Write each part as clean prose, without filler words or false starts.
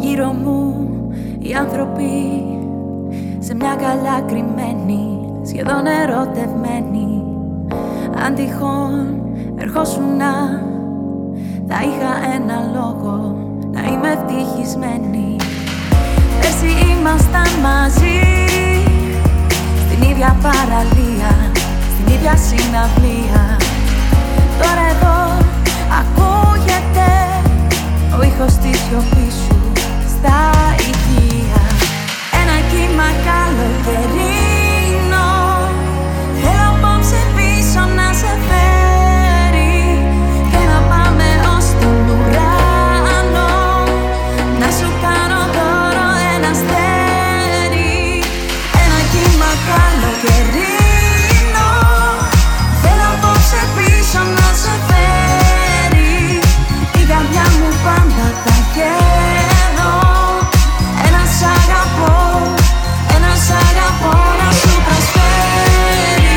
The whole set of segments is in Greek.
Γύρω μου οι άνθρωποι σε μια καλά κρυμμένοι, σχεδόν ερωτευμένοι. Αν τυχόν ερχόσουνα, θα είχα ένα λόγο να είμαι ευτυχισμένη. Πέρσι ήμασταν μαζί, στην ίδια παραλία, στην ίδια συναυλία. Τώρα εδώ ακούγεται ο ήχος της σιωπής σου στα ηχεία. Ένα κύμα καλοκαιρινό, θέλω απόψε πίσω να σε φέρει και να πάμε ως τον ουρανό, να σου κάνω δώρο ένα αστέρι. Ένα κύμα καλοκαιρινό, θέλω απόψε πίσω να σε φέρει, η καρδιά μου πάντα θα έχει εδώ. Ένα σ' αγαπώ να σου προσφέρει.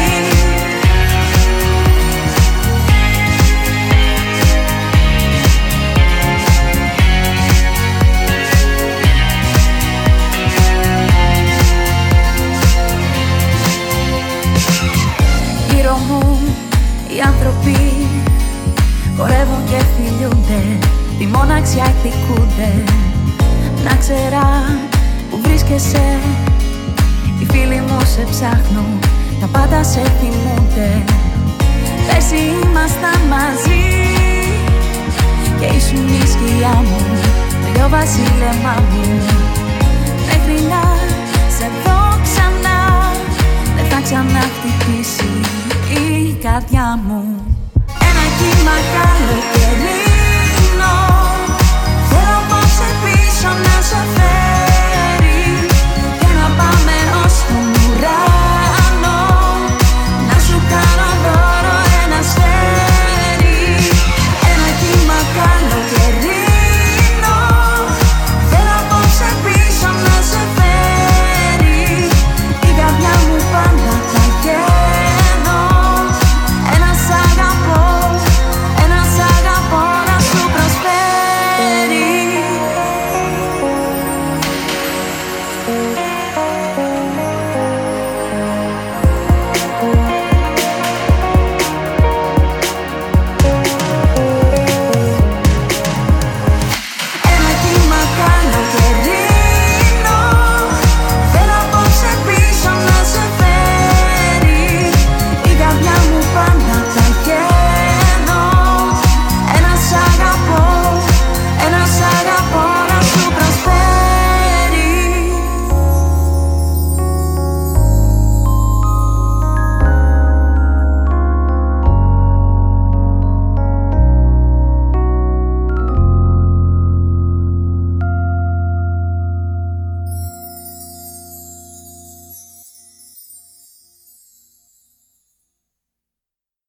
Γύρω μου οι άνθρωποι χορεύουν και φιλιούνται, τη μοναξιά εκδικούνται. Να ξέρα που βρίσκεσαι, οι φίλοι μου σε ψάχνουν, τα πάντα σε θυμούνται. Πέρσι ήμασταν μαζί και ήσουν η σκιά μου, το βασίλεμά μου. Μέχρι να σε δω ξανά, δεν θα ξαναχτυπήσει η καρδιά μου. Ένα κύμα καλοκαιρινό,